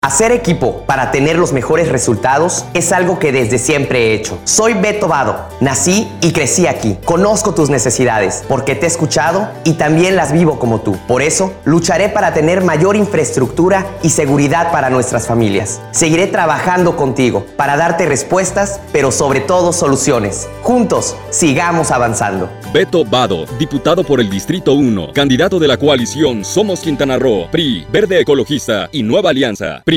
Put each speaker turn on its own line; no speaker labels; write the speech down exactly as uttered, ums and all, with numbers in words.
Hacer equipo para tener los mejores resultados es algo que desde siempre he hecho. Soy Beto Vado, nací y crecí aquí. Conozco tus necesidades porque te he escuchado y también las vivo como tú. Por eso, lucharé para tener mayor infraestructura y seguridad para nuestras familias. Seguiré trabajando contigo para darte respuestas, pero sobre todo soluciones. Juntos, sigamos avanzando.
Beto Vado, diputado por el Distrito uno, candidato de la coalición Somos Quintana Roo, P R I, Verde Ecologista y Nueva Alianza.